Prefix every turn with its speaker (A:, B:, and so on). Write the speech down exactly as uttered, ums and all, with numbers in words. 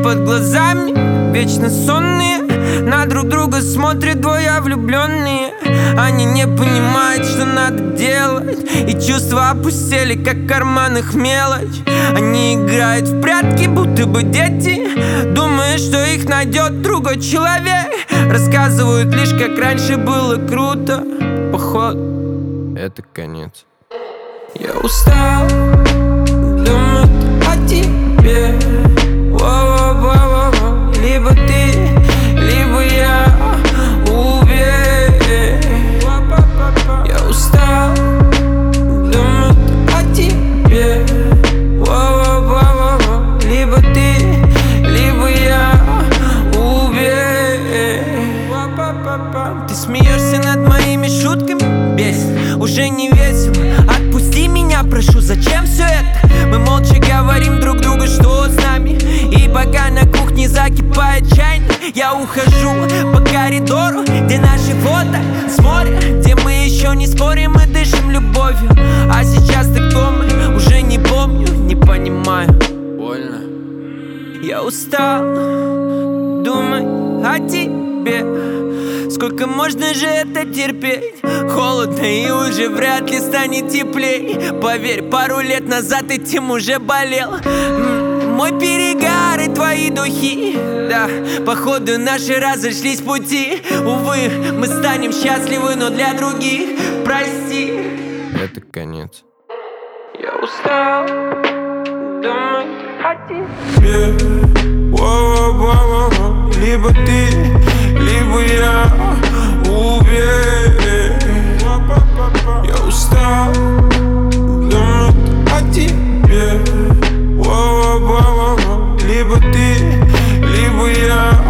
A: под глазами вечно сонные, на друг друга смотрят двое влюбленные. Они не понимают, что надо делать, и чувства опустели, как в карманах мелочь. Они играют в прятки, будто бы дети, думая, что их найдет другой человек. Рассказывают лишь, как раньше было круто. Походу, это конец. Я устал думать о тебе. Воу-воу-воу-воу. Либо ты, либо я. Уверен. Я устал думать о тебе. Воу-воу-воу-воу. Либо ты, либо я. Уверен. Ты смеешься над моими шутками, бесит, уже не весело. Отпусти меня, прошу, зачем все это? Мы молча говорим друг другу, что с нами. И пока на кухне закипает чайник, я ухожу по коридору, где наши фото с моря, где мы еще не спорим и дышим любовью. А сейчас ты дома, уже не помню, не понимаю. Больно. Я устал думать о тебе. Сколько можно же это терпеть? Холодно и уже вряд ли станет теплей. Поверь, пару лет назад этим уже болел. Мой перегар и твои духи. Да, походу наши разошлись пути. Увы, мы станем счастливы, но для других. Прости.
B: Это конец.
A: Я устал думать о тебе. Либо ты, либо я. Уверен. Я устал думать о тебе. Либо ты, либо я.